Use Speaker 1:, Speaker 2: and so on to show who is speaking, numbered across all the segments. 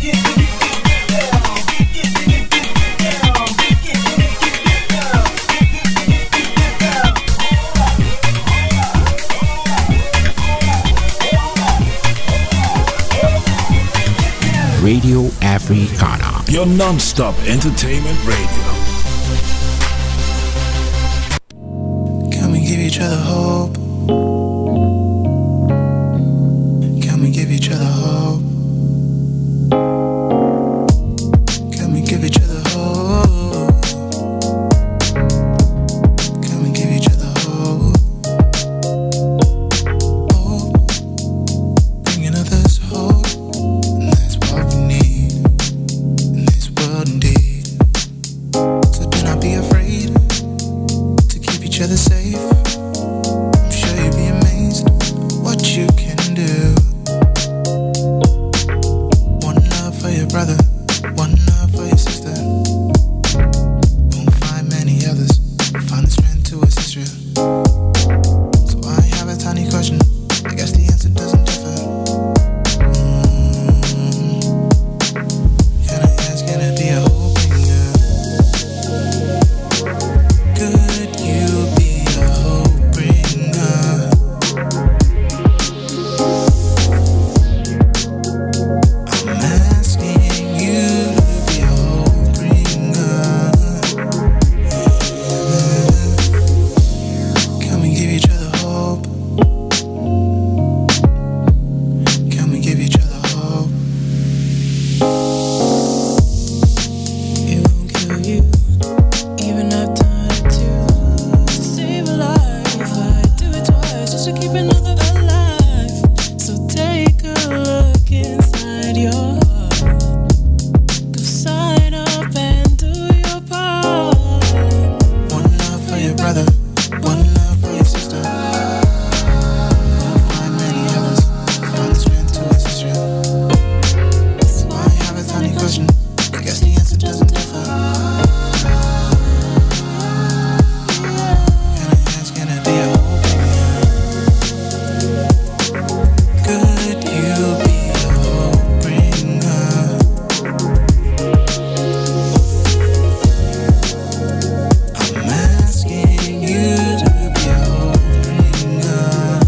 Speaker 1: Radio Africana,
Speaker 2: your non-stop entertainment radio.
Speaker 3: Can we give each other hope? Can we give each other hope? Can we give each other hope? Can we give each other hope? Hope, bringing others hope. That's what we need in this world indeed. So do not be afraid to keep each other safe. I'm sure you'll be amazed what you can do. One love for your brother, one love for your sister. Won't find many others who find the strength to assist you. So I have a tiny question, I guess the answer doesn't differ. Can I ask, can it be a hoping girl? Could you be a hope bringer? I'm asking you to be a hope bringer. Can we give each other hope? Can we give each other hope? It won't kill you, even after to save a life. I'd do it twice just to keep another alive. So take a look inside your heart. Go sign up and do your part. One love for your brother, one love for your sister. Won't find many others, find the strength to assist you. So I have a tiny question, I guess the answer doesn't differ. Can I ask, can it be a hoping girl? Could you be a hope bringer? I'm asking you to be a hope bringer.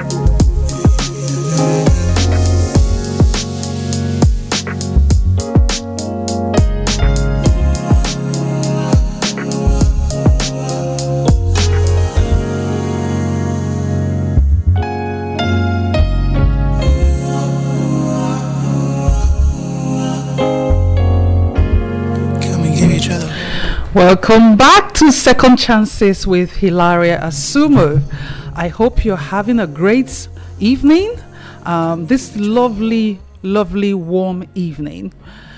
Speaker 3: Can we give each other?
Speaker 4: Welcome back to Second Chances with Hilaria Asumo. I hope you're having a great evening, this lovely warm evening.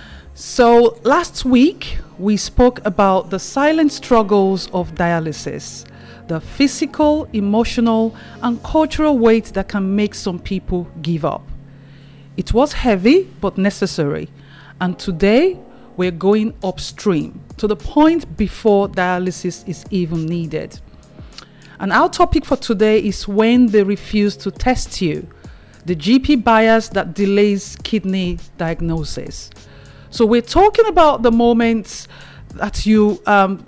Speaker 4: So last week we spoke about the silent struggles of dialysis, the physical, emotional and cultural weight that can make some people give up. It was heavy but necessary, and today we're going upstream to the point before dialysis is even needed. And our topic for today is when they refuse to test you, the GP bias that delays kidney diagnosis. So we're talking about the moments that you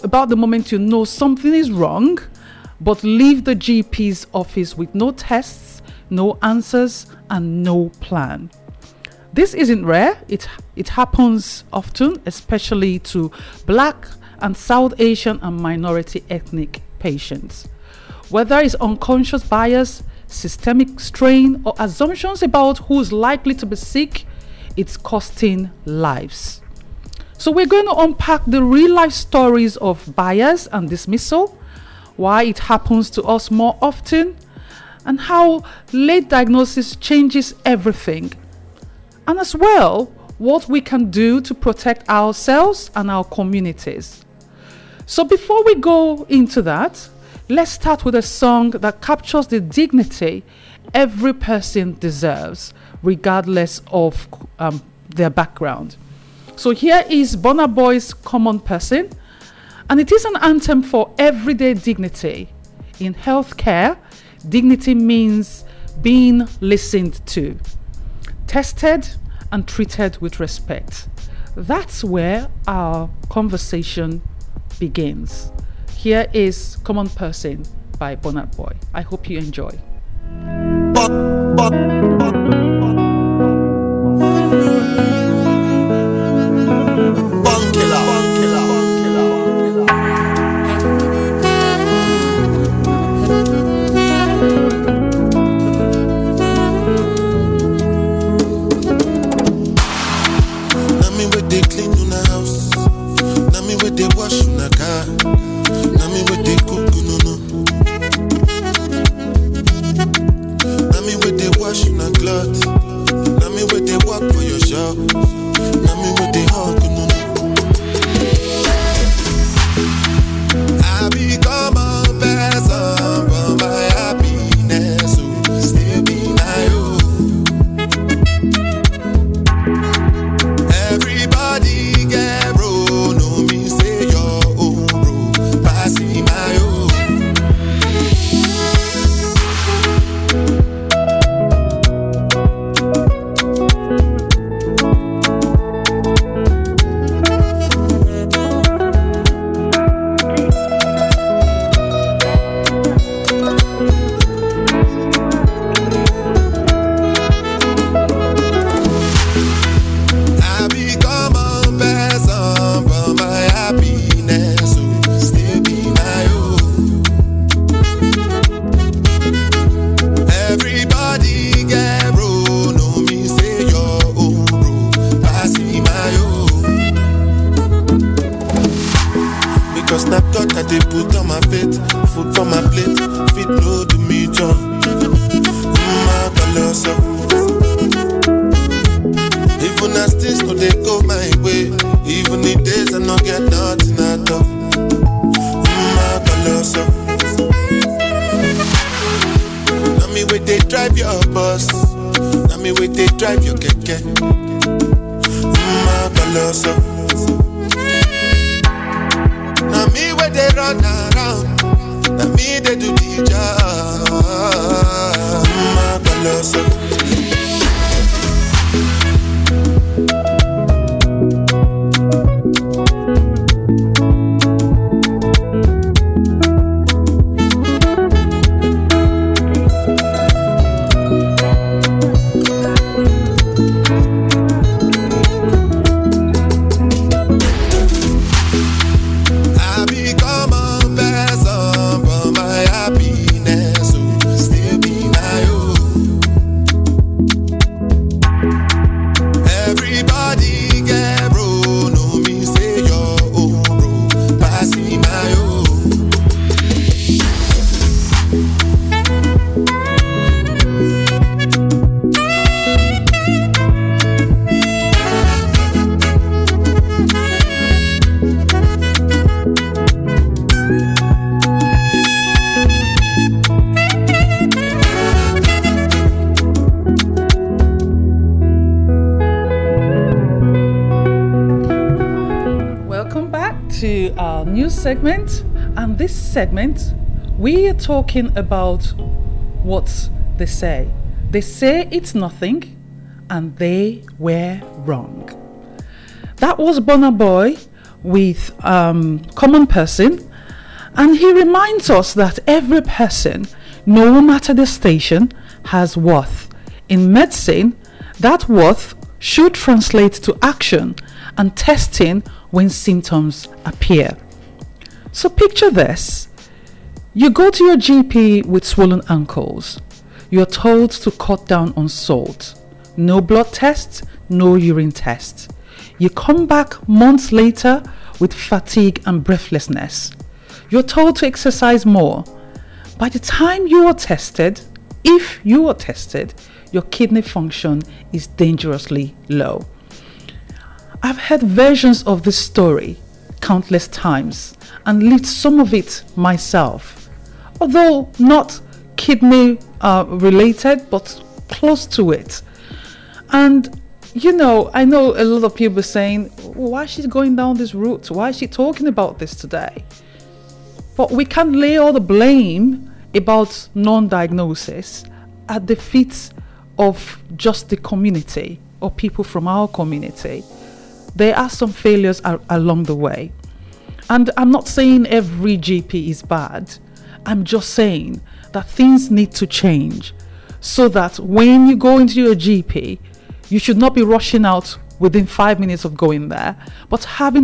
Speaker 4: know something is wrong, but leave the GP's office with no tests, no answers, and no plan. This isn't rare. It happens often, especially to Black and South Asian and minority ethnic patients. Whether it's unconscious bias, systemic strain, or assumptions about who's likely to be sick, it's costing lives. So we're going to unpack the real life stories of bias and dismissal, why it happens to us more often, and how late diagnosis changes everything. And as well, what we can do to protect ourselves and our communities. So before we go into that, let's start with a song that captures the dignity every person deserves, regardless of their background. So here is Burna Boy's Common Person, and it is an anthem for everyday dignity. In healthcare, dignity means being listened to, tested, and treated with respect. That's where our conversation begins. Here is Common Person by Burna Boy. I hope you enjoy. Segment, and this segment we are talking about what they say. They say it's nothing and they were wrong. That was Burna Boy with Common Person, and he reminds us that every person, no matter the station, has worth. In medicine, that worth should translate to action and testing when symptoms appear. So picture this. You go to your GP with swollen ankles. You're told to cut down on salt. No blood tests, no urine tests. You come back months later with fatigue and breathlessness. You're told to exercise more. By the time you are tested, if you are tested, your kidney function is dangerously low. I've heard versions of this story countless times and lived some of it myself, although not kidney related, but close to it. And I know a lot of people saying, why is she going down this route? Why is she talking about this today? But we can't lay all the blame about non-diagnosis at the feet of just the community. or people from our community, there are some failures along the way. And I'm not saying every GP is bad. I'm just saying that things need to change so that when you go into your GP, you should not be rushing out within 5 minutes of going there, but having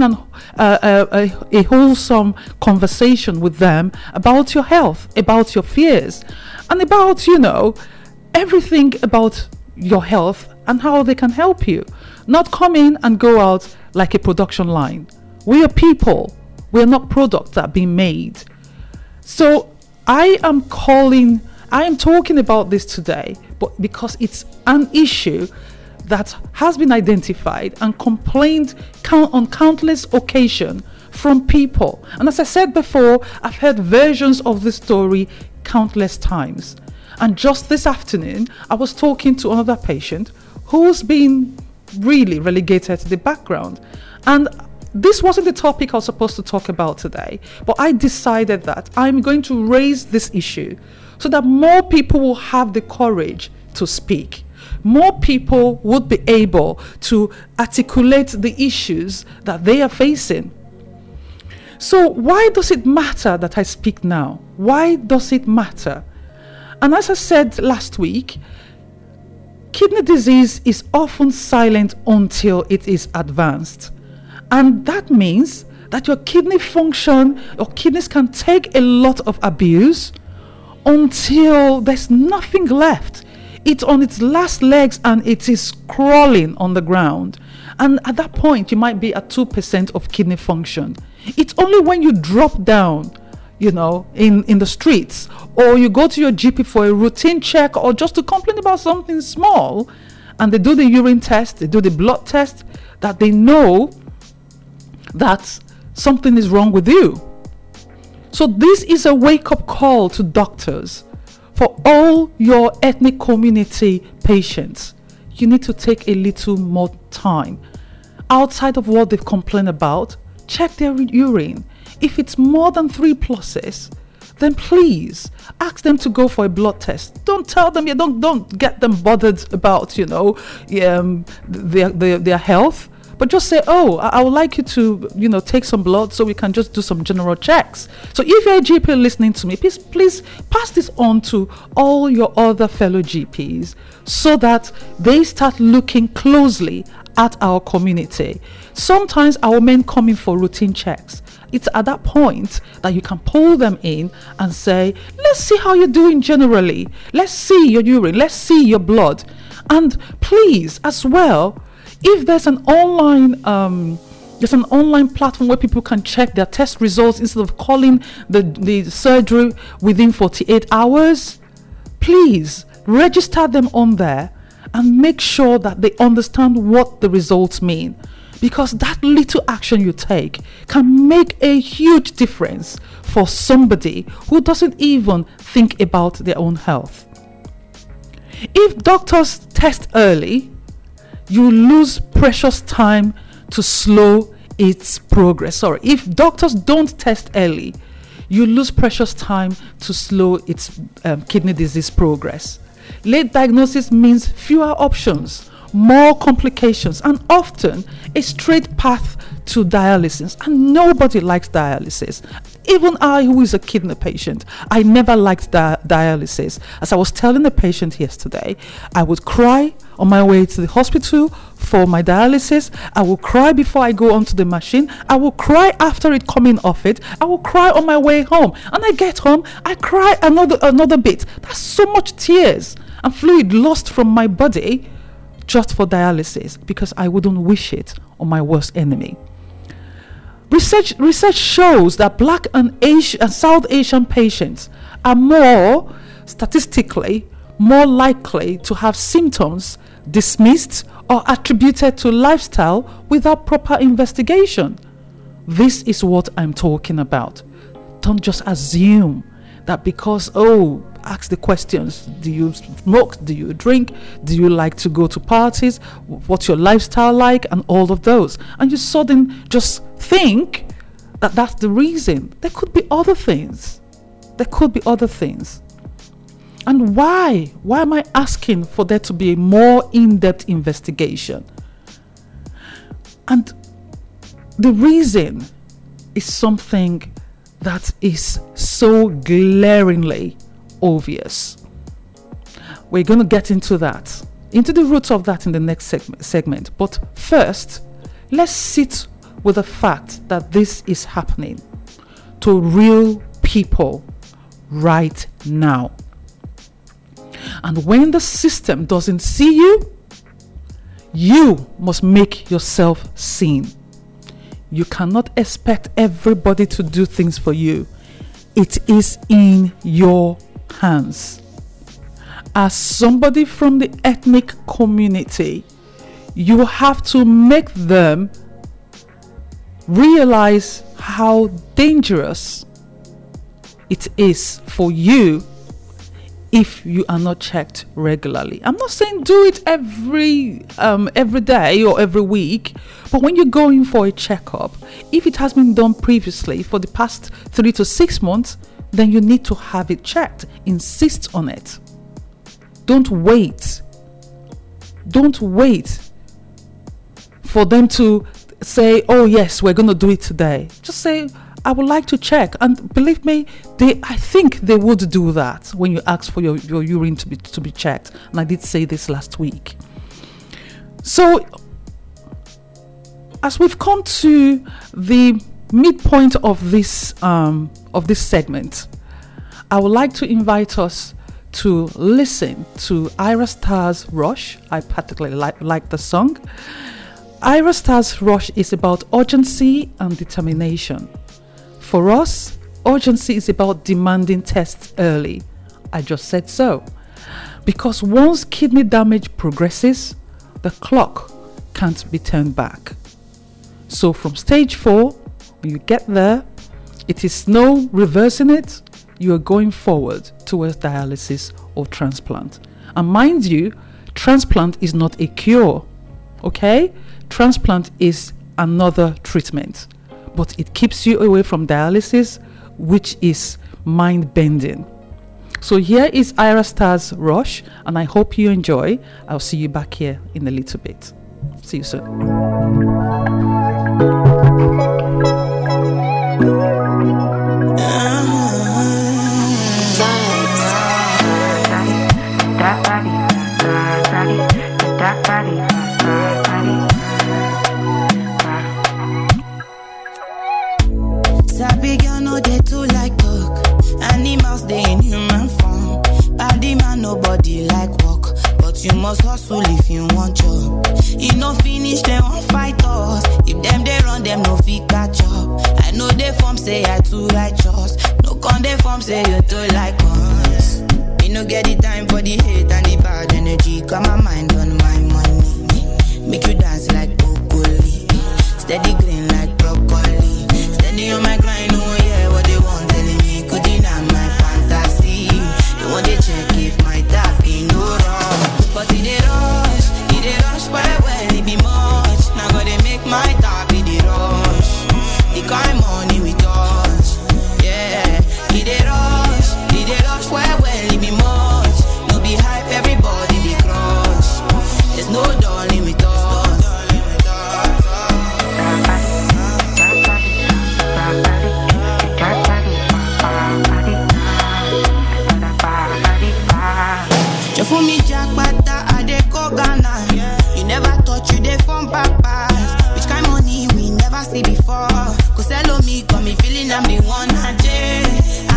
Speaker 4: a wholesome conversation with them about your health, about your fears, and about, everything about your health and how they can help you. Not come in and go out like a production line. We are people. We are not products that are being made. So I am talking about this today, but because it's an issue that has been identified and complained on countless occasions from people. And as I said before, I've heard versions of the story countless times. And just this afternoon, I was talking to another patient who's been really relegated to the background. And this wasn't the topic I was supposed to talk about today, but I decided that I'm going to raise this issue so that more people will have the courage to speak. More people would be able to articulate the issues that they are facing. So why does it matter that I speak now? Why does it matter? And as I said last week, kidney disease is often silent until it is advanced. And that means that your kidney function, your kidneys can take a lot of abuse until there's nothing left. It's on its last legs and it is crawling on the ground. And at that point, you might be at 2% of kidney function. It's only when you drop down, in the streets, or you go to your GP for a routine check or just to complain about something small, and they do the urine test, they do the blood test, that they know that something is wrong with you. So this is a wake-up call to doctors. For all your ethnic community patients, you need to take a little more time. Outside of what they've complained about, check their urine. If it's more than 3 pluses, then please ask them to go for a blood test. Don't tell them, don't get them bothered about, their health. But just say, I would like you to, take some blood so we can just do some general checks. So if you're a GP listening to me, please pass this on to all your other fellow GPs so that they start looking closely at our community. Sometimes our men come in for routine checks. It's at that point that you can pull them in and say, let's see how you're doing generally. Let's see your urine. Let's see your blood. And please, as well, if there's an online platform where people can check their test results instead of calling the surgery within 48 hours, please register them on there and make sure that they understand what the results mean. Because that little action you take can make a huge difference for somebody who doesn't even think about their own health. If doctors test early, you lose precious time to slow its progress. If doctors don't test early, you lose precious time to slow its kidney disease progress. Late diagnosis means fewer options, more complications, and often a straight path to dialysis. And nobody likes dialysis. Even I, who is a kidney patient, I never liked dialysis. As I was telling the patient yesterday, I would cry on my way to the hospital for my dialysis. I will cry before I go onto the machine. I will cry after it coming off it. I will cry on my way home. And I get home, I cry another bit. That's so much tears and fluid lost from my body just for dialysis, because I wouldn't wish it on my worst enemy. Research shows that Black and South Asian patients are statistically more likely to have symptoms dismissed or attributed to lifestyle without proper investigation. This is what I'm talking about. Don't just assume that because, ask the questions. Do you smoke? Do you drink? Do you like to go to parties? What's your lifestyle like? And all of those. And you suddenly just think that that's the reason. There could be other things. And why? Why am I asking for there to be a more in-depth investigation? And the reason is something that is so glaringly obvious. We're going to get into that, into the roots of that in the next segment. But first, let's sit with the fact that this is happening to real people right now. And when the system doesn't see you, you must make yourself seen. You cannot expect everybody to do things for you. It is in your hands. As somebody from the ethnic community, you have to make them realize how dangerous it is for you if you are not checked regularly. I'm not saying do it every day or every week, but when you're going for a checkup, if it has been done previously for the past 3 to 6 months, then you need to have it checked. Insist on it. Don't wait. Don't wait for them to say, oh yes, we're going to do it today. Just say, I would like to check. And believe me, I think they would do that when you ask for your urine to be checked. And I did say this last week. So, as we've come to the midpoint of this segment, I would like to invite us to listen to Ira Starr's Rush. I particularly like the song. Ira Starr's Rush is about urgency and determination. For us, urgency is about demanding tests early. I just said so. Because once kidney damage progresses, the clock can't be turned back. So from stage 4, when you get there, it is no reversing it. You are going forward towards dialysis or transplant. And mind you, transplant is not a cure. Okay? Transplant is another treatment. But it keeps you away from dialysis, which is mind-bending. So here is Ira Starr's Rush, and I hope you enjoy. I'll see you back here in a little bit. See you soon.
Speaker 3: Sabi girl no dey too like talk. Animals dey in human form. Body man nobody like walk, but you must hustle if you want job. You no finish dem won't fight us. If them dey run them no fit catch up. I know they form say I too righteous. No con they form say you too like us. Me no get the time for the hate and the bad energy. Got my mind on my money. Make you dance like broccoli. Steady green like broccoli. Steady on my grind, oh yeah, what they want telling me. Could deny my fantasy. They want to check if my tap ain't no wrong. But it dey rush well, it be much. Now gotta make my tap be the rush. The kind money we touch, yeah. It dey rush well, it be much. No be hype, everybody they crush. There's no darling with us. For me, Jack Bata, I dey go Ghana. You never thought you dey from papas. Which kind money we never see before? Cause hello me, got me feeling I'm the one. Ajay.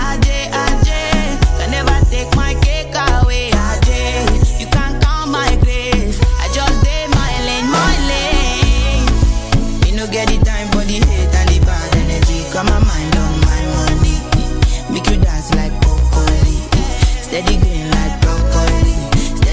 Speaker 3: Can never take my cake away, Ajay. You can't count my grace. I just did my lane. Me no get the time for the hate and the bad energy. Got my mind on my money. Make you dance like broccoli. Steady green like broccoli.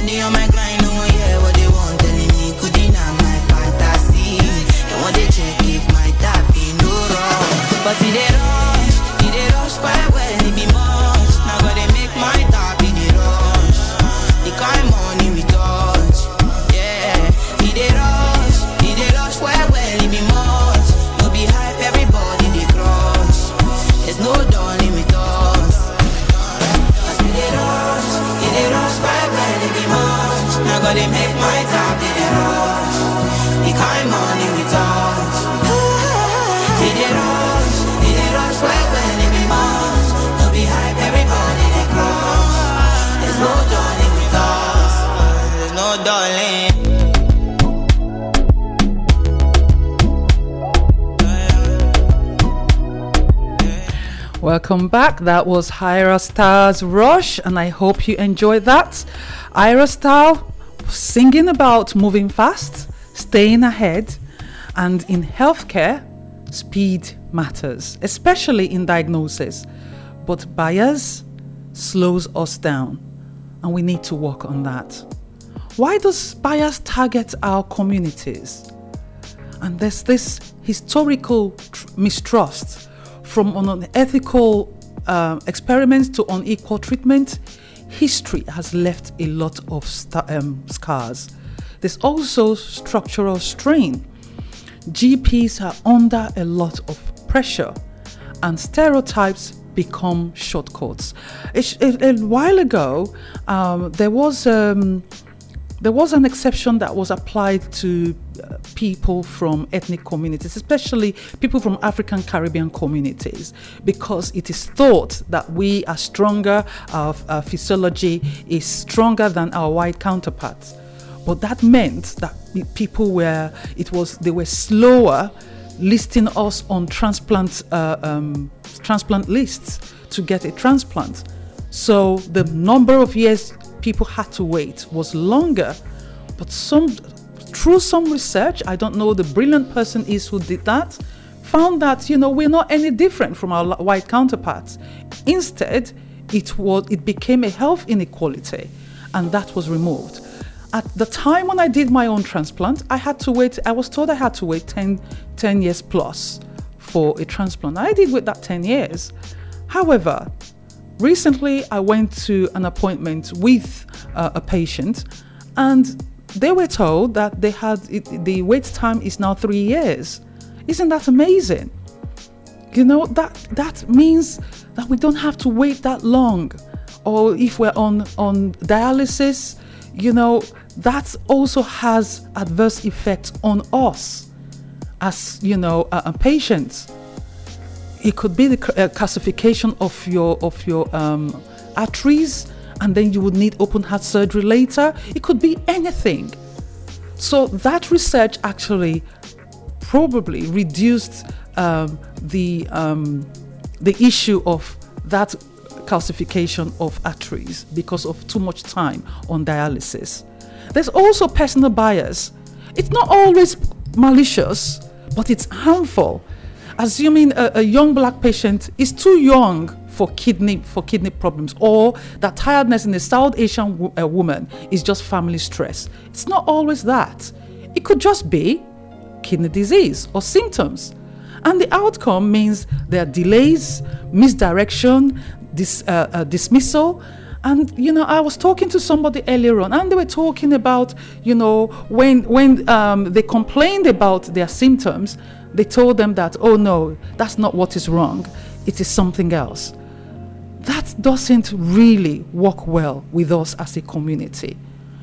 Speaker 4: Welcome back. That was Ira Star's Rush, and I hope you enjoyed that. Ira Star singing about moving fast, staying ahead, and in healthcare, speed matters, especially in diagnosis. But bias slows us down, and we need to work on that. Why does bias target our communities? And there's this historical mistrust, from unethical experiments to unequal treatment. History has left a lot of scars. There's also structural strain. GPs are under a lot of pressure, and stereotypes become shortcuts. A while ago, there was an exception that was applied to people from ethnic communities, especially people from African Caribbean communities, because it is thought that we are stronger, our physiology is stronger than our white counterparts. But that meant that people were slower listing us on transplant lists to get a transplant. So the number of years people had to wait was longer. But through some research, I don't know the brilliant person is who did that, found that we're not any different from our white counterparts. Instead, it became a health inequality, and that was removed. At the time when I did my own transplant, I was told I had to wait 10 years plus for a transplant. I did wait that 10 years. However, recently I went to an appointment with a patient, and they were told that the wait time is now 3 years. Isn't that amazing? That means that we don't have to wait that long. Or if we're on dialysis, that also has adverse effects on us as patients. It could be the calcification of your arteries, and then you would need open heart surgery later. It could be anything. So that research actually probably reduced the issue of that calcification of arteries because of too much time on dialysis. There's also personal bias. It's not always malicious, but it's harmful. Assuming a young black patient is too young for kidney problems, or that tiredness in a South Asian woman is just family stress. It's not always that. It could just be kidney disease or symptoms. And the outcome means there are delays, misdirection, dismissal. And I was talking to somebody earlier on, and they were talking about when they complained about their symptoms, they told them that, oh no, that's not what is wrong, it is something else. That doesn't really work well with us as a community.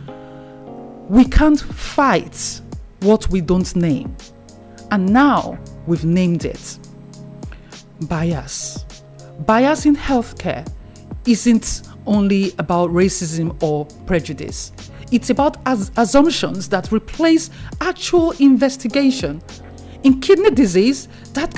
Speaker 4: We can't fight what we don't name, and now we've named it. Bias in healthcare isn't only about racism or prejudice. It's about assumptions that replace actual investigation. In kidney disease, that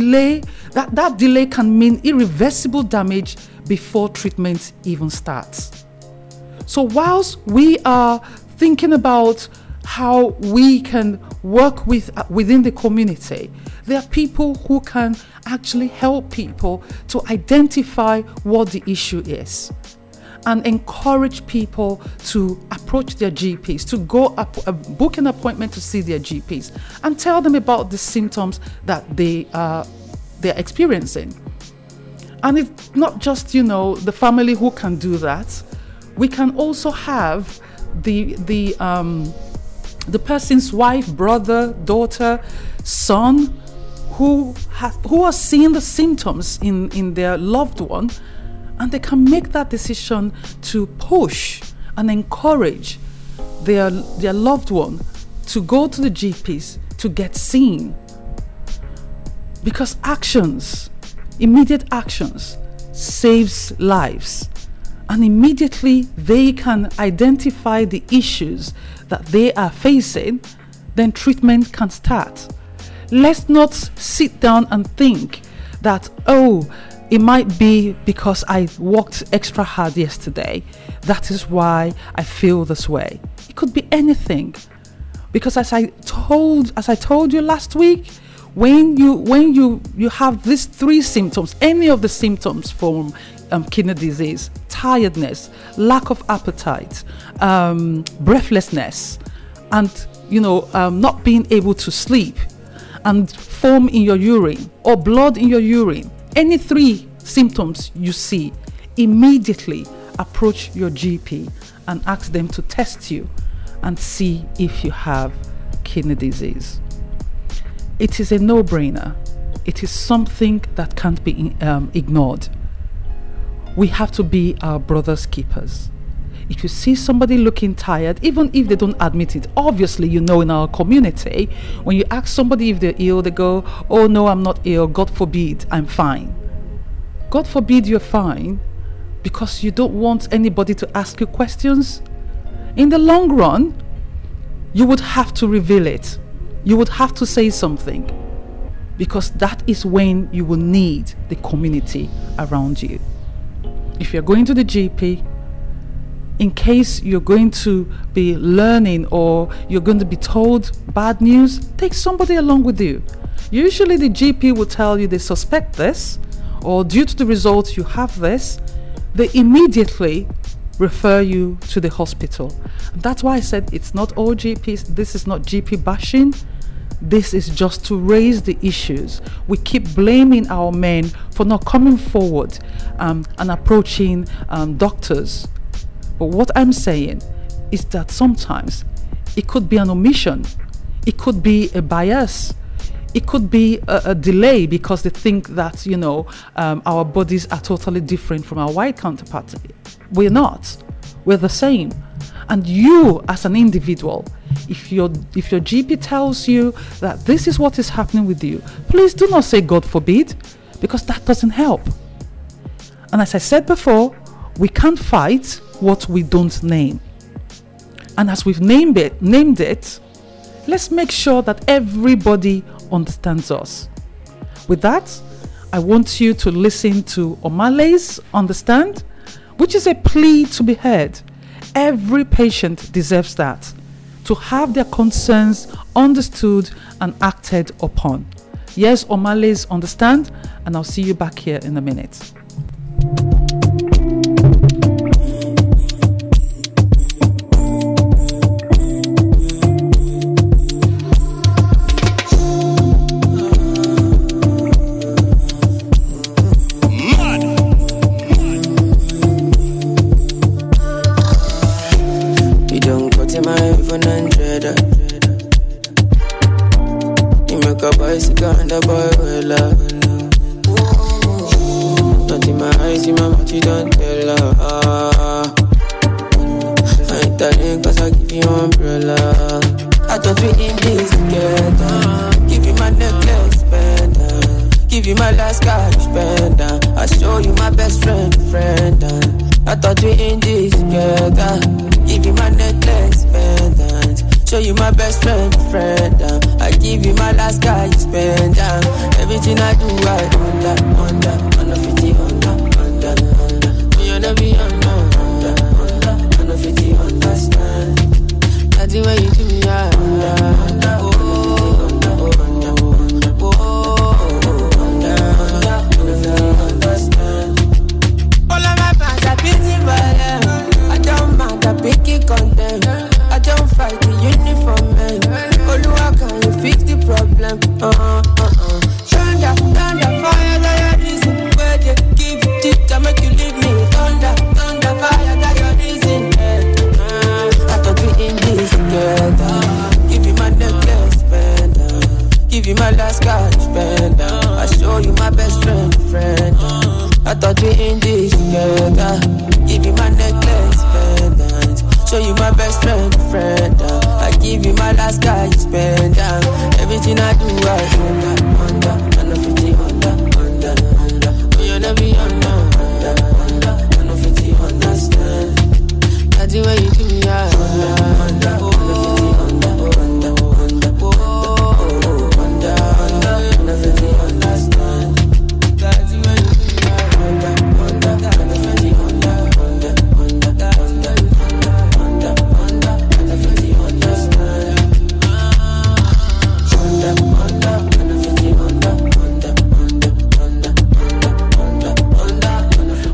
Speaker 4: delay can mean irreversible damage before treatment even starts. So whilst we are thinking about how we can work within the community, there are people who can actually help people to identify what the issue is and encourage people to approach their GPs, to go book an appointment to see their GPs and tell them about the symptoms that they're experiencing. And it's not just, the family who can do that. We can also have the person's wife, brother, daughter, son, who are seeing the symptoms in their loved one, and they can make that decision to push and encourage their loved one to go to the GPs to get seen. Because immediate actions saves lives, and immediately they can identify the issues that they are facing, then treatment can start. Let's not sit down and think that, It might be because I worked extra hard yesterday. That is why I feel this way. It could be anything. Because as I told you last week, when you have these 3 symptoms, any of the symptoms from kidney disease, tiredness, lack of appetite, breathlessness, and not being able to sleep, and foam in your urine or blood in your urine, any 3 symptoms you see, immediately approach your GP and ask them to test you and see if you have kidney disease. It is a no-brainer. It is something that can't be ignored. We have to be our brother's keepers. If you see somebody looking tired, even if they don't admit it, obviously, in our community, when you ask somebody if they're ill, they go, "Oh no, I'm not ill. God forbid, I'm fine." God forbid you're fine because you don't want anybody to ask you questions. In the long run, you would have to reveal it. You would have to say something, because that is when you will need the community around you. If you're going to the GP, in case you're going to be learning or you're going to be told bad news, take somebody along with you. Usually the GP will tell you they suspect this, or due to the results you have this. They immediately refer you to the hospital. And that's why I said it's not all GPs. This is not GP bashing. This is just to raise the issues. We keep blaming our men for not coming forward and approaching doctors. But what I'm saying is that sometimes it could be an omission. It could be a bias. It could be a delay because they think that, our bodies are totally different from our white counterparts. We're not. We're the same. And you, as an individual, if your GP tells you that this is what is happening with you, please do not say God forbid, because that doesn't help. And as I said before, we can't fight what we don't name. And as we've named it, let's make sure that everybody understands us. With that, I want you to listen to Omalay's Understand, which is a plea to be heard. Every patient deserves that, to have their concerns understood and acted upon. Yes, Omalay's Understand, and I'll see you back here in a minute.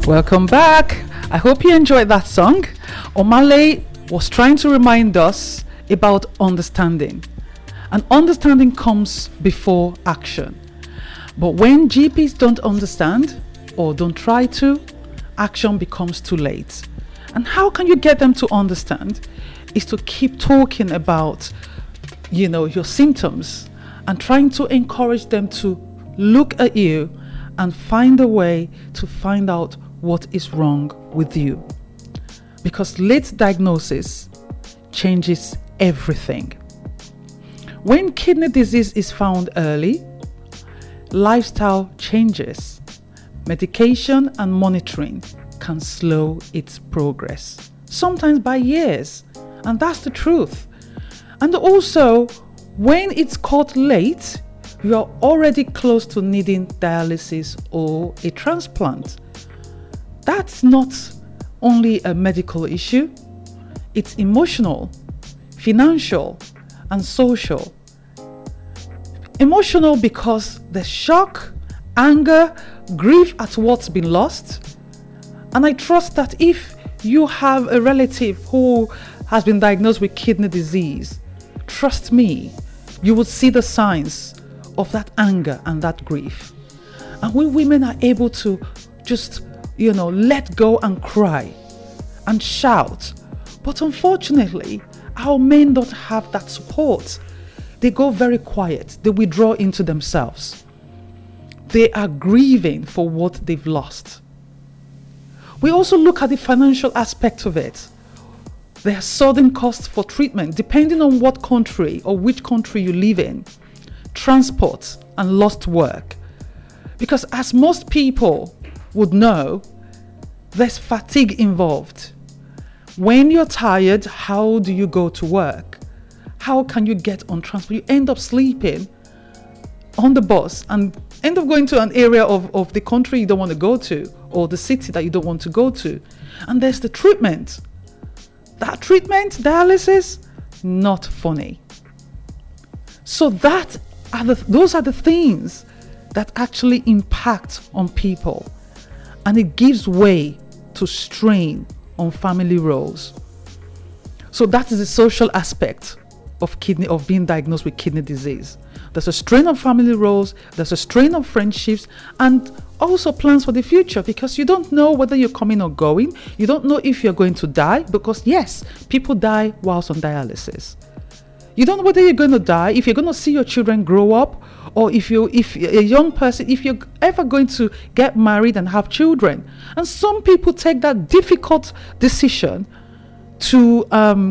Speaker 4: Welcome back. I hope you enjoyed that song. Omale was trying to remind us about understanding. And understanding comes before action. But when GPs don't understand or don't try to, action becomes too late. And how can you get them to understand? Is to keep talking about, your symptoms and trying to encourage them to look at you and find a way to find out what is wrong with you. Because late diagnosis changes everything. When kidney disease is found early, lifestyle changes. Medication and monitoring can slow its progress, sometimes by years. And that's the truth. And also, when it's caught late, you are already close to needing dialysis or a transplant. That's not only a medical issue, it's emotional, financial, and social. Emotional because the shock, anger, grief at what's been lost. And I trust that if you have a relative who has been diagnosed with kidney disease, trust me, you would see the signs of that anger and that grief. And we women are able to just, let go and cry and shout. But unfortunately, our men don't have that support. They go very quiet. They withdraw into themselves. They are grieving for what they've lost. We also look at the financial aspect of it. There are sudden costs for treatment, depending on what country or which country you live in, transport and lost work. Because as most people would know, there's fatigue involved. When you're tired, how do you go to work? How can you get on transport? You end up sleeping on the bus and end up going to an area of the country you don't want to go to or the city that you don't want to go to. And there's the treatment. That treatment, dialysis, not funny. So those are the things that actually impact on people. And it gives way to strain on family roles. So that is the social aspect of being diagnosed with kidney disease. There's a strain on family roles, there's a strain on friendships, and also plans for the future, because you don't know whether you're coming or going. You don't know if you're going to die, because yes, people die whilst on dialysis. You don't know whether you're going to die, if you're going to see your children grow up, or if a young person, if you're ever going to get married and have children. And some people take that difficult decision to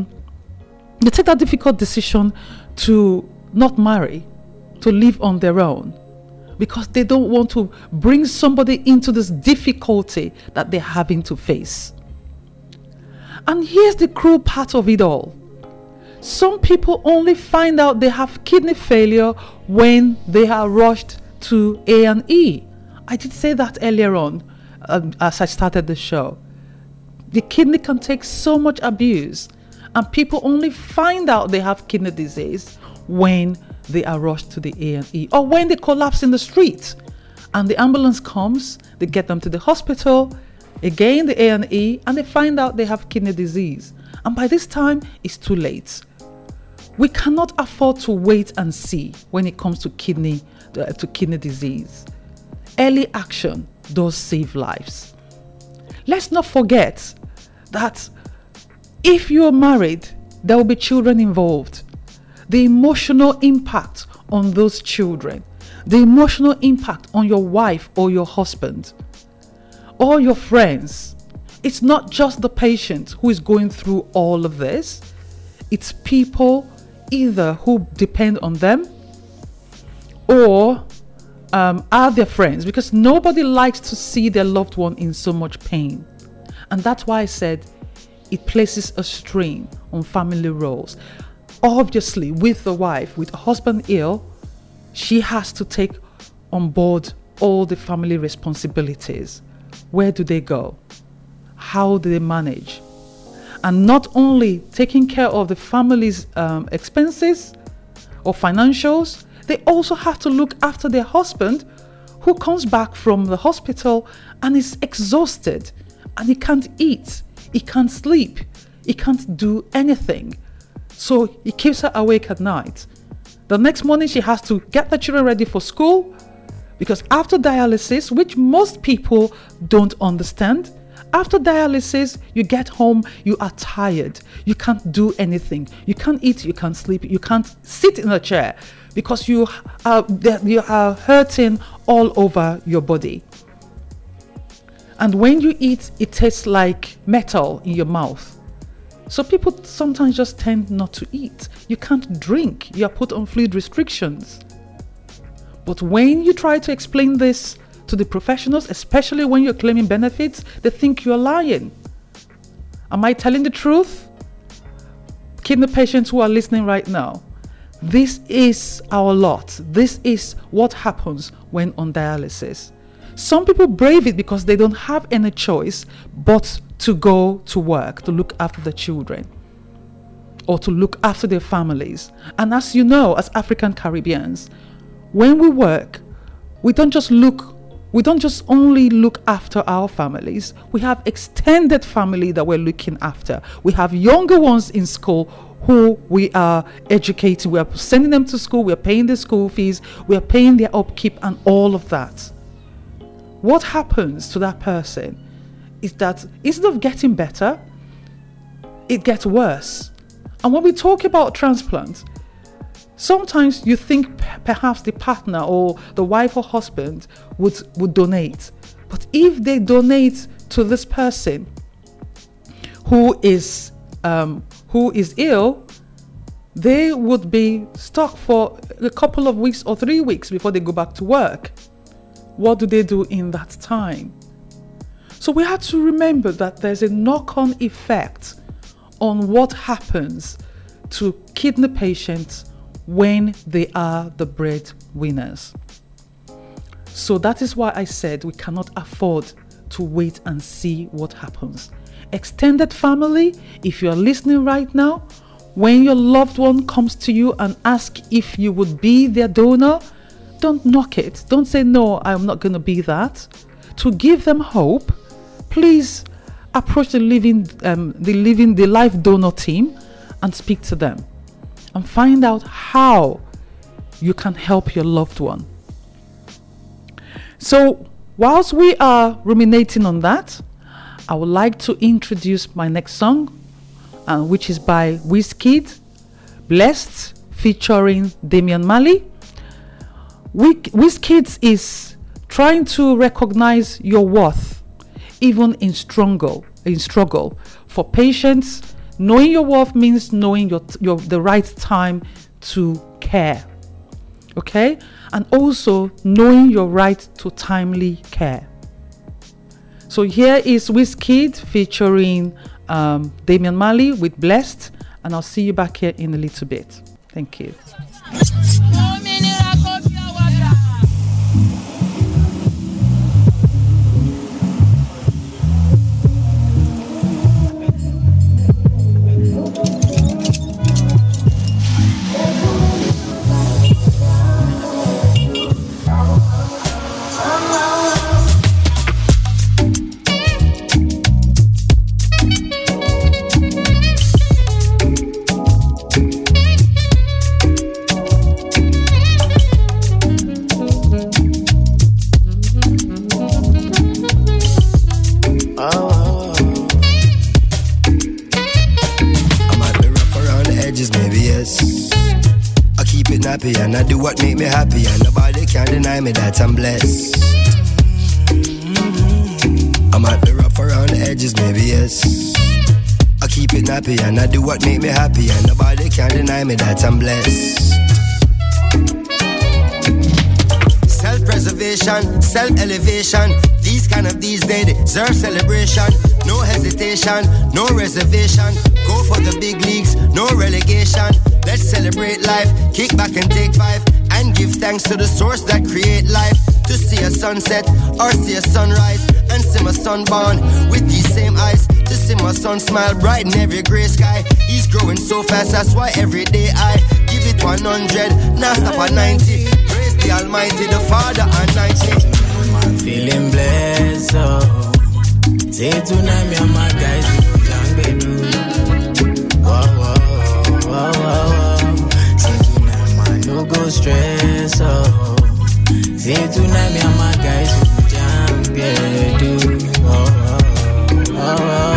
Speaker 4: not marry, to live on their own, because they don't want to bring somebody into this difficulty that they're having to face. And here's the cruel part of it all. Some people only find out they have kidney failure when they are rushed to A&E. I did say that earlier on as I started the show. The kidney can take so much abuse, and people only find out they have kidney disease when they are rushed to the A&E or when they collapse in the street. And the ambulance comes, they get them to the hospital, again the A&E, and they find out they have kidney disease. And by this time, it's too late. We cannot afford to wait and see when it comes to kidney disease. Early action does save lives. Let's not forget that if you're married, there will be children involved. The emotional impact on those children, the emotional impact on your wife or your husband or your friends. It's not just the patient who is going through all of this. It's people either who depend on them or are their friends, because nobody likes to see their loved one in so much pain. And that's why I said it places a strain on family roles. Obviously, with the wife, with a husband ill, she has to take on board all the family responsibilities. Where do they go? How do they manage? And not only taking care of the family's expenses or financials, they also have to look after their husband who comes back from the hospital and is exhausted and he can't eat, he can't sleep, he can't do anything. So he keeps her awake at night. The next morning she has to get the children ready for school, because after dialysis, which most people don't understand, after dialysis, you get home, you are tired. You can't do anything. You can't eat, you can't sleep, you can't sit in a chair because you are hurting all over your body. And when you eat, it tastes like metal in your mouth. So people sometimes just tend not to eat. You can't drink. You are put on fluid restrictions. But when you try to explain this to the professionals, especially when you're claiming benefits, they think you're lying. Am I telling the truth? Kidney patients who are listening right now, this is our lot. This is what happens when on dialysis. Some people brave it because they don't have any choice but to go to work, to look after the children or to look after their families. And as you know, as African Caribbeans, when we work, we don't just only look after our families. We have extended family that we're looking after. We have younger ones in school who we are educating. We are sending them to school. We are paying their school fees. We are paying their upkeep and all of that. What happens to that person is that instead of getting better, it gets worse. And when we talk about transplant, sometimes you think perhaps the partner or the wife or husband would donate. But if they donate to this person who is ill, they would be stuck for a couple of weeks or 3 weeks before they go back to work. What do they do in that time? So we have to remember that there's a knock-on effect on what happens to kidney patients when they are the breadwinners. So that is why I said we cannot afford to wait and see what happens. Extended family, if you are listening right now, when your loved one comes to you and asks if you would be their donor, don't knock it. Don't say, no, I'm not going to be that. To give them hope, please approach the life donor team and speak to them and find out how you can help your loved one. So whilst we are ruminating on that, I would like to introduce my next song, which is by Wizkid, Blessed, featuring Damian Marley. Wizkid is trying to recognize your worth, even in struggle. For patients, knowing your worth means knowing the right time to care. Okay? And also knowing your right to timely care. So here is Wizkid featuring Damian Marley with Blessed, and I'll see you back here in a little bit. Thank you.
Speaker 1: And I do what make me happy, and nobody can deny me that I'm blessed. I might be rough around the edges, maybe yes. I keep it nappy and I do what make me happy, and nobody can deny me that I'm blessed. Self-preservation, self-elevation, these days deserve celebration. No hesitation, no reservation. Go for the big leagues, no relegation. Let's celebrate life, kick back and take 5, and give thanks to the source that create life. To see a sunset or see a sunrise, and see my son born with these same eyes. To see my son smile bright in every grey sky. He's growing so fast, that's why every day I give it 100, now stop at 90. Praise the the Almighty, the Father anointing.
Speaker 5: I'm feeling blessed, oh. Say tonight me and my guys we go jam bedu. Whoa, whoa, whoa, whoa, whoa. Say tonight man no go stress, oh. Say tonight me and my guys we go jam bedu. Whoa, whoa, whoa.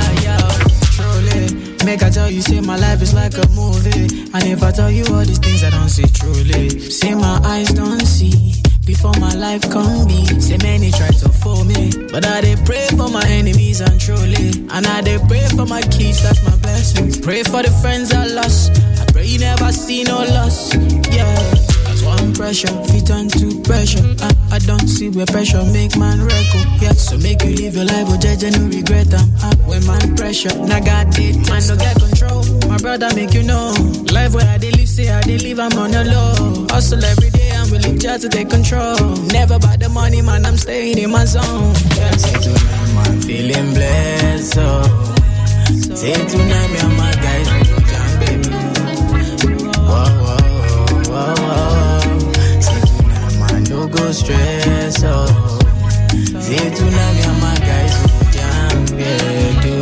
Speaker 5: Make I tell you, say my life is like a movie. And if I tell you all these things, I don't see truly. Say my eyes don't see before my life come be. Say many try to fool me, but I dey pray for my enemies and truly. And I dey pray for my kids, that's my blessings. Pray for the friends I lost. I pray you never see no loss. Yeah. One pressure, fit turn to pressure. I don't see where pressure make man record. Yeah, so make you live your life, oh judge no regret them. When man pressure, now got it, man no get control. My brother make you know, life where I dey live, say I dey live, I'm on the low. Hustle every day, I'm willing just to take control. Never about the money, man, I'm staying in my zone. Yeah, say tonight, man, feeling blessed, oh. Say tonight, me and my guys, we go jam, baby. Whoa, whoa, whoa, whoa. No go stress, oh. Say tonight me and my guys who jam bedu.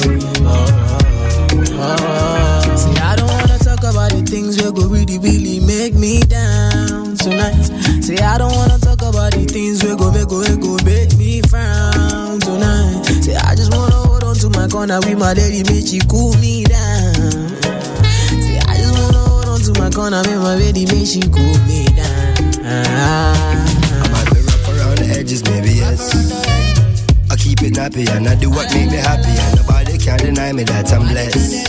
Speaker 5: See, I don't wanna talk about the things that go really, really make me down tonight. Say, I don't wanna talk about the things that go make me frown tonight. Say, I just wanna hold on to my corner with my lady, make she cool me down. Say, I just wanna hold on to my corner with my lady, make she cool me down.
Speaker 1: Edges, maybe yes. I keep it nappy and I do what make me happy, and nobody can deny me that I'm blessed.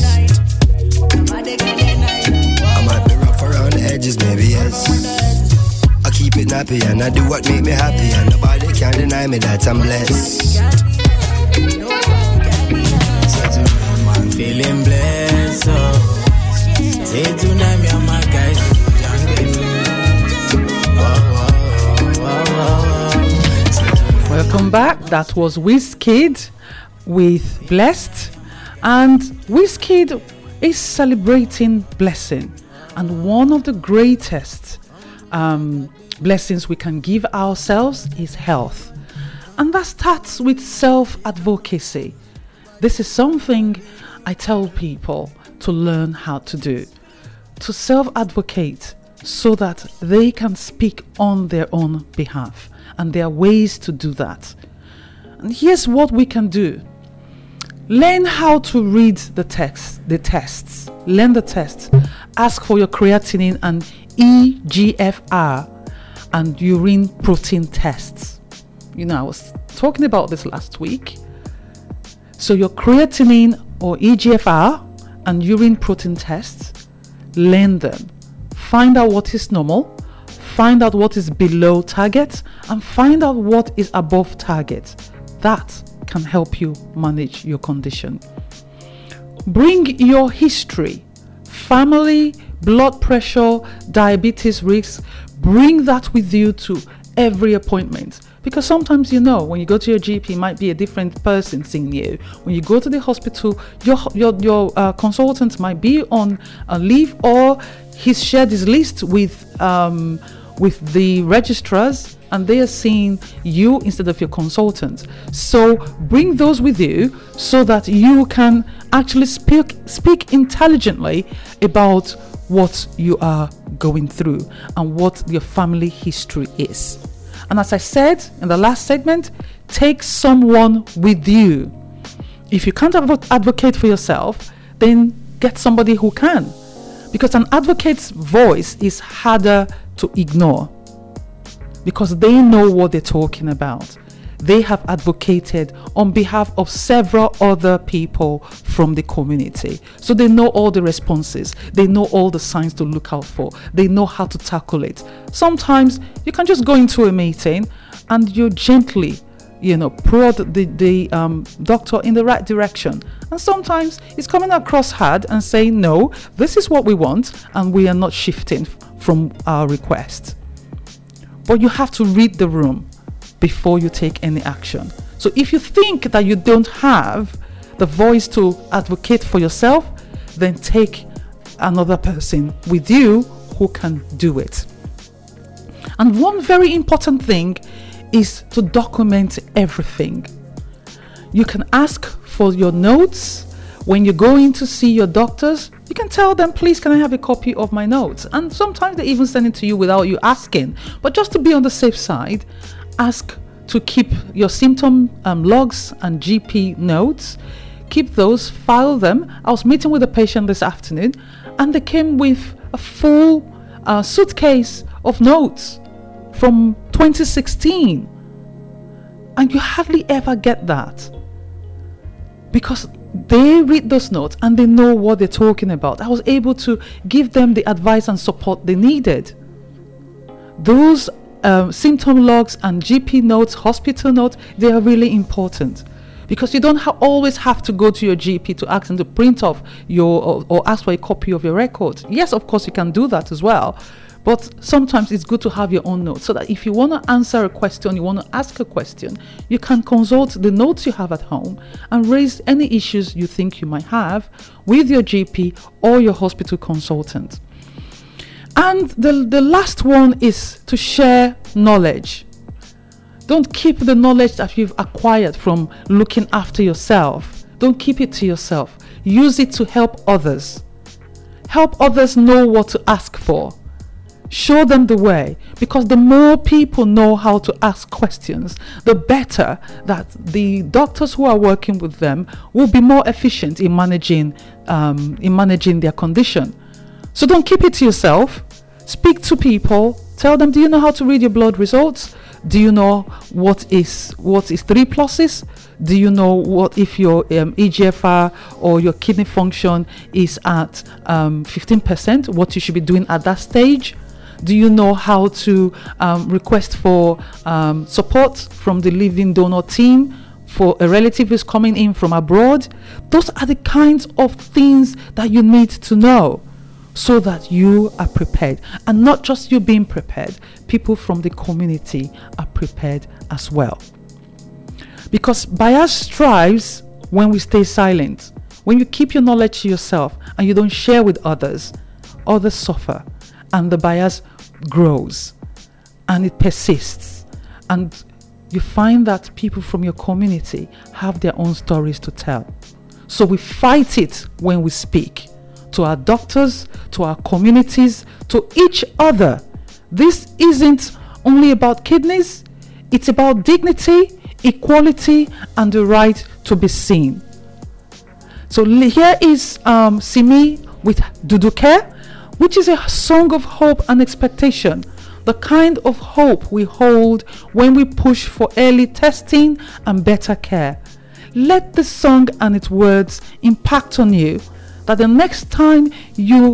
Speaker 1: I might be rough around the edges, maybe yes. I keep it nappy and I do what make me happy, and nobody can deny me that I'm blessed.
Speaker 5: Say tonight, man, feeling blessed, oh. Say tonight, me and my guys, we go jam bedu.
Speaker 4: Welcome back. That was Wizkid with Blessed. And Wizkid is celebrating blessing. And one of the greatest blessings we can give ourselves is health. And that starts with self-advocacy. This is something I tell people to learn how to do. To self-advocate so that they can speak on their own behalf. And there are ways to do that. And here's what we can do. Learn how to read the tests. Learn the tests. Ask for your creatinine and EGFR and urine protein tests. You know, I was talking about this last week. So your creatinine or EGFR and urine protein tests, learn them. Find out what is normal. Find out what is below target and find out what is above target. That can help you manage your condition. Bring your history, family, blood pressure, diabetes risks. Bring that with you to every appointment. Because sometimes, you know, when you go to your GP, it might be a different person seeing you. When you go to the hospital, your consultant might be on a leave, or he's shared his list with the registrars, and they are seeing you instead of your consultant. So bring those with you so that you can actually speak intelligently about what you are going through and what your family history is. And as I said in the last segment, take someone with you. If you can't advocate for yourself, then get somebody who can. Because an advocate's voice is harder to ignore. Because they know what they're talking about. They have advocated on behalf of several other people from the community. So they know all the responses. They know all the signs to look out for. They know how to tackle it. Sometimes you can just go into a meeting and you gently, prod the doctor in the right direction. And sometimes it's coming across hard and saying, no, this is what we want and we are not shifting from our request. But you have to read the room before you take any action. So if you think that you don't have the voice to advocate for yourself, then take another person with you who can do it. And one very important thing is to document everything. You can ask for your notes. When you go in to see your doctors, you can tell them, please, can I have a copy of my notes? And sometimes they even send it to you without you asking. But just to be on the safe side, ask to keep your symptom logs and GP notes. Keep those, file them. I was meeting with a patient this afternoon, and they came with a full suitcase of notes from 2016. And you hardly ever get that, because they read those notes and they know what they're talking about. I was able to give them the advice and support they needed. Those symptom logs and GP notes, hospital notes, they are really important, because you don't always have to go to your GP to ask them to print off your or ask for a copy of your records. Yes, of course, you can do that as well. But sometimes it's good to have your own notes, so that if you want to answer a question, you want to ask a question, you can consult the notes you have at home and raise any issues you think you might have with your GP or your hospital consultant. And the last one is to share knowledge. Don't keep the knowledge that you've acquired from looking after yourself. Don't keep it to yourself. Use it to help others. Help others know what to ask for. Show them the way, because the more people know how to ask questions, the better that the doctors who are working with them will be more efficient in managing their condition. So don't keep it to yourself. Speak to people. Tell them, do you know how to read your blood results? Do you know what is 3 pluses? Do you know what if your EGFR or your kidney function is at 15%? What you should be doing at that stage? Do you know how to request for support from the living donor team for a relative who's coming in from abroad? Those are the kinds of things that you need to know, so that you are prepared. And not just you being prepared, people from the community are prepared as well. Because bias thrives when we stay silent. When you keep your knowledge to yourself and you don't share with others, others suffer, and the bias grows and it persists. And you find that people from your community have their own stories to tell. So we fight it when we speak to our doctors, to our communities, to each other. This isn't only about kidneys, it's about dignity, equality, and the right to be seen. So here is Simi with Duduke, which is a song of hope and expectation, the kind of hope we hold when we push for early testing and better care. Let the song and its words impact on you, that the next time you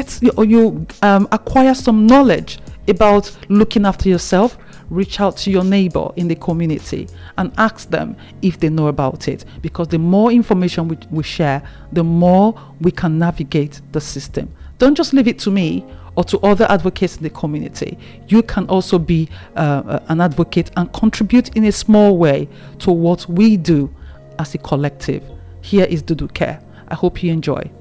Speaker 4: acquire some knowledge about looking after yourself, reach out to your neighbor in the community and ask them if they know about it, because the more information we share, the more we can navigate the system. Don't just leave it to me or to other advocates in the community. You can also be an advocate and contribute in a small way to what we do as a collective. Here is Duduke. I hope you enjoy.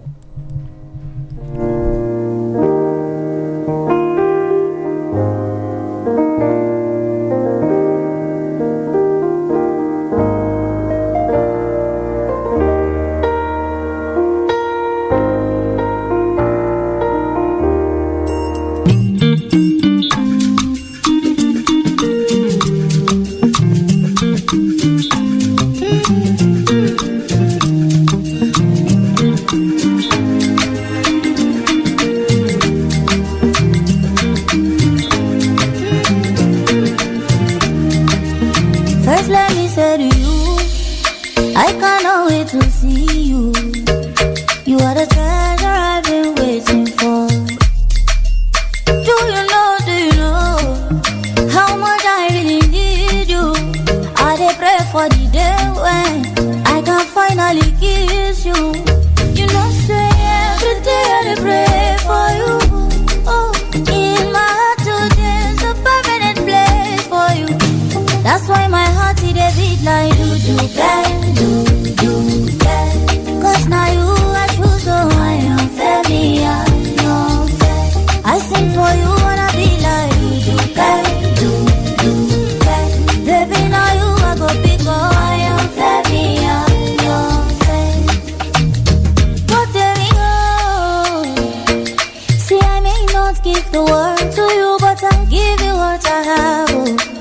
Speaker 6: Cause now you are true, so I belong to you, but I give you what I have.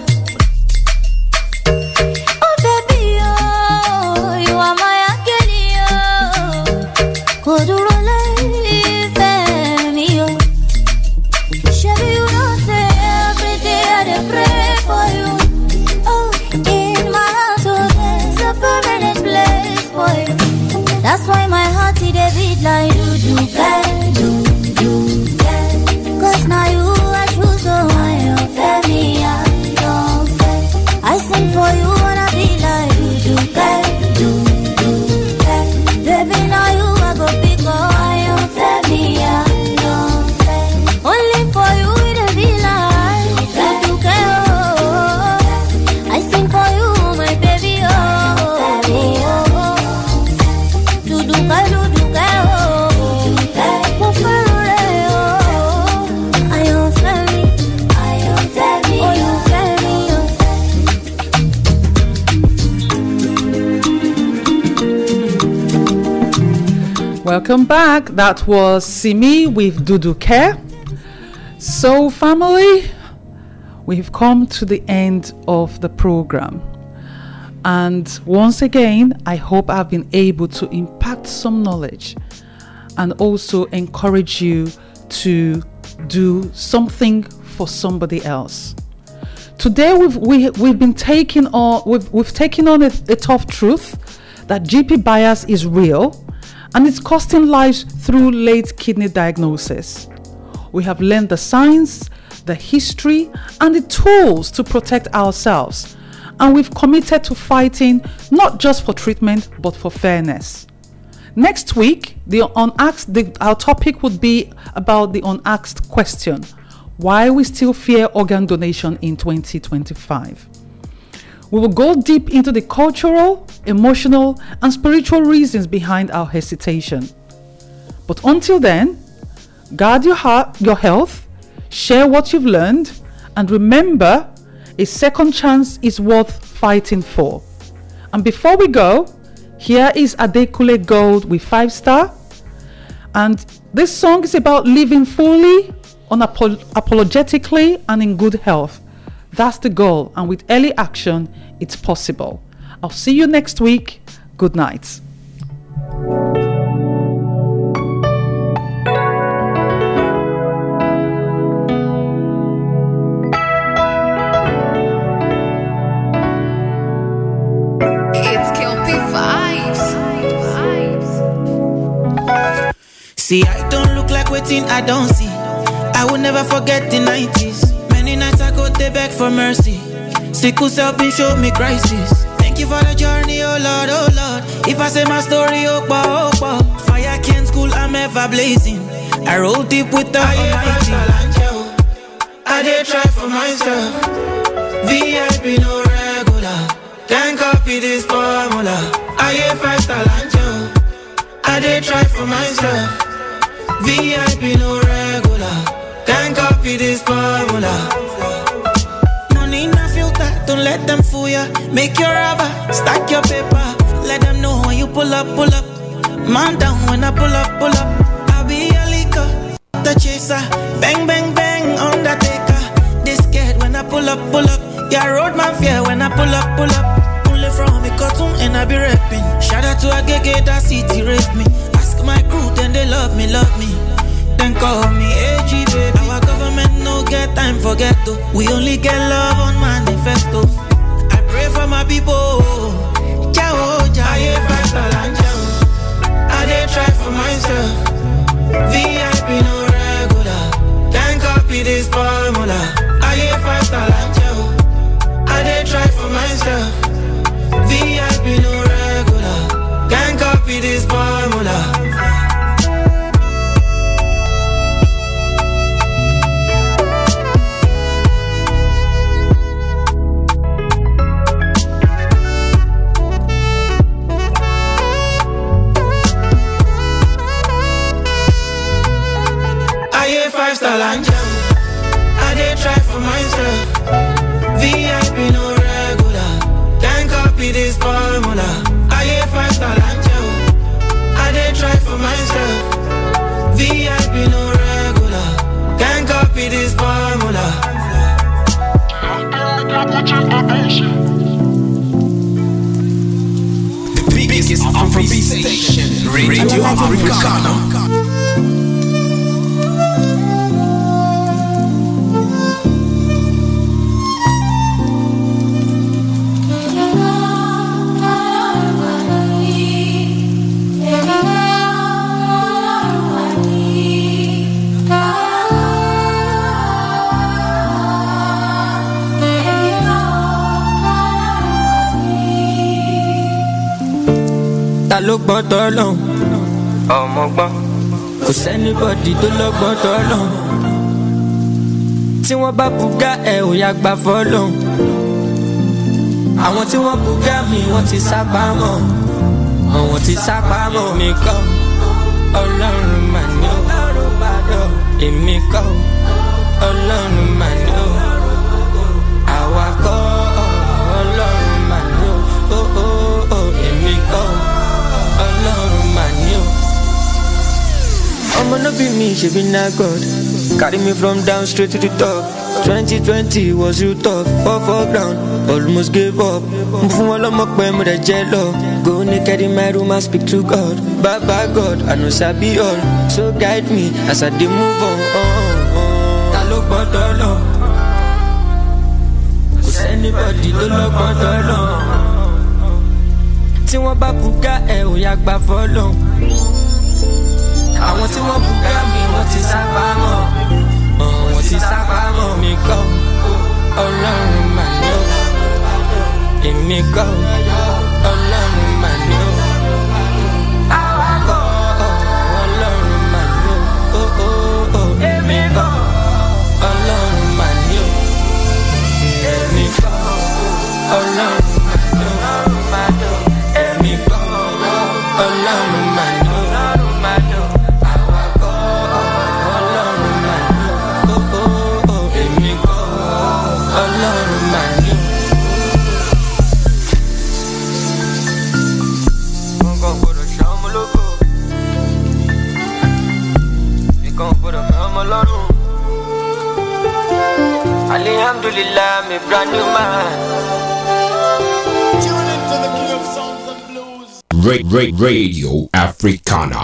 Speaker 6: Oh baby, oh, you are my angel, oh. Kodurole, femi, oh. Shabby, you know, say every day I dey pray for you. Oh, in my heart, oh, there's a permanent place for you. That's why my heart is a beat like do. Cause now you are true, so I don't fair me, I don't fair. I sing for you and I be like do. Baby, now you are go big, oh, I don't fair me, I don't fair. Only for you it be like do. I sing for you, my baby, oh.
Speaker 4: Welcome back. That was Simi with Dudu Care. So family, we've come to the end of the program. And once again, I hope I've been able to impact some knowledge and also encourage you to do something for somebody else. Today we've been taking on we've taken on a tough truth that GP bias is real and it's costing lives through late kidney diagnosis. We have learned the science, the history, and the tools to protect ourselves. And we've committed to fighting not just for treatment, but for fairness. Next week, our topic would be about the unasked question: why we still fear organ donation in 2025. We will go deep into the cultural, emotional, and spiritual reasons behind our hesitation. But until then, guard your health, share what you've learned, and remember, a second chance is worth fighting for. And before we go, here is Adekule Gold with 5-star. And this song is about living fully, unapologetically, and in good health. That's the goal, and with early action, it's possible. I'll see you next week. Good night.
Speaker 5: See, I don't look like waiting, I don't see. I will never forget the 90s. Many nights I go there beg for mercy. Sickle cell been show me crisis. Thank you for the journey, oh Lord, oh Lord. If I say my story, oh bah. Fire can't school, I'm ever blazing. I roll deep with the Almighty. I did try for myself. VIP no regular. Can't copy this formula. I ain't 5-star Lancho. I did try for myself. VIP no regular. Can't copy this formula. Money in a filter, don't let them fool ya. Make your rubber, stack your paper. Let them know when you pull up. Man down when I pull up. I'll be a leaker, the chaser. Bang, undertaker. They scared when I pull up. Yeah, road man fear when I pull up. Only from me cotton and I be rapping. Shout out to Agege, that city rape me. Ask my crew, then they love me. Then call me AG, baby. Our government no get time for ghetto. We only get love on manifesto. I pray for my people. Ciao. I ain't 5-star Lancho. I did try for myself. VIP no regular. Can't copy this formula. I ain't 5-star Lancho. I did try for myself. VIP no regular. Can't copy this formula. I ain't 5-star Lancho. I did try for myself. VIP no regular. Can't copy this formula. I ain't 5-star Lancho. I did try for myself. VIP no regular. Can't copy copy this formula.
Speaker 2: The biggest Afrobeat station, Radio Africana.
Speaker 5: Ta ló gbọ́n tọ́lọ́hún ọmọ gbọ́n kò sẹ́nibọ́dì tó lọ́gbọ́n tọ́lọ́hún tí wọ́n bá bùgá ẹ̀ ò yá gbà fọ́lọ́hún àwọn tí wọ́n bùgá mi wọ́n ti sábàámọ̀ àwọn ti sábàámọ̀ mi kọ́ ọlọ́run mà ní ó èmi kọ́ ọlọ́run mà ní ó àwa kọ́ ọlọ́run mà ní ó èmi kọ́. I'ma not be me, she be not God. Carry me from down straight to the top. 2020 was real tough. Fall for ground, almost gave up. Go naked in my room and speak to God. Baba God, I know sabi all. So guide me as I dey move on. Ta ló gbọ́dọ̀ lọ? Kò sẹ́nibọ́dì tó lọ gbọ́dọ̀ lọ. Tí wọ́n bá bùgá ẹ̀ ò yá gbà fọ́lọ́. Àwọn tí wọ́n bùgá mi wọ́n ti sábàámọ̀. Wọ́n ti sábàámọ̀ mi kọ́. Ọlọ́run mà ní ó. Èmi kọ́. Ọlọ́run mà ní ó. Àwa kọ́. Ọlọ́run mà ní ó. Èmi kọ́. Ọlọ́run mà ní ó. Èmi kọ́. Ọlọ́run. Alhamdulillah, I'm a brand new man.
Speaker 2: Tune into the King of Sounds and Blues. Radio Africana.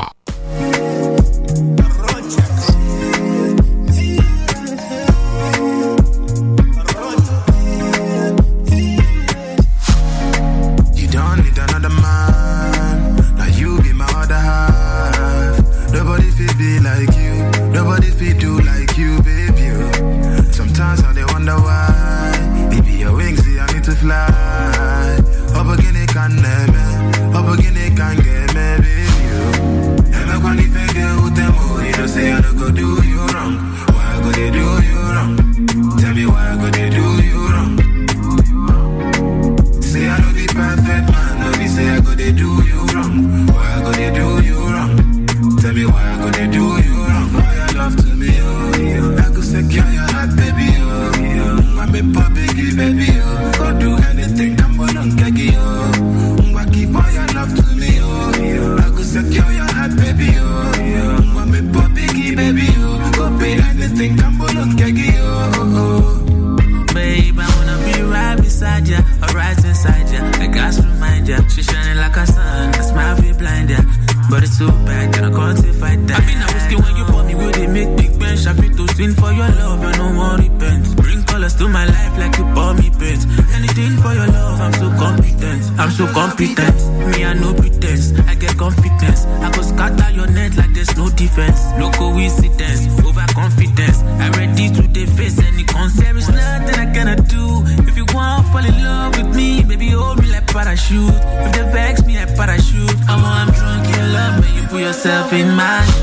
Speaker 7: You don't need another man. Now you be my other half. Nobody feel be like you. Nobody feel do like you, baby. Sometimes I they wonder why. Maybe your wings, I need to fly. Up again, it can't let me. Up again, it can't get me, baby. And I'm gonna fake it with them. You don't say I don't go do you wrong. Why go they do you wrong? Tell me why go they do you wrong? Say I don't be perfect, man. No, me say I go they do you wrong. Why go they do you wrong? Tell me why go they do you wrong? Why your love to me, oh, I go secure your heart, baby, oh, I'm a public, baby, oh, go do anything, I'm gonna get you, oh, I keep all your love to me, oh, I go secure your heart, baby, oh, I'm a public, baby, oh, go pay anything, I'm gonna get you, oh.
Speaker 5: Babe, I wanna be right beside ya, or right inside ya. I gotta remind ya, she's shining like a sun, a smile feel blind ya. But it's too bad, can I quantify that? I mean, I was when you bought me, will they make big bench? I feel to sin for your love, I don't want repent. Bring colors to my life like you bought me paint. Anything for your love, I'm so competent. I'm so competent. Me, I no pretense. I get confidence. I go scatter your net like there's no defense. No coincidence, overconfidence. I'm ready to face any concern. There is nothing I cannot do. If you want to fall in love with me, baby, hold me like parachute. If they vex me, I parachute. I'm drunk in love when you put yourself in my shoes.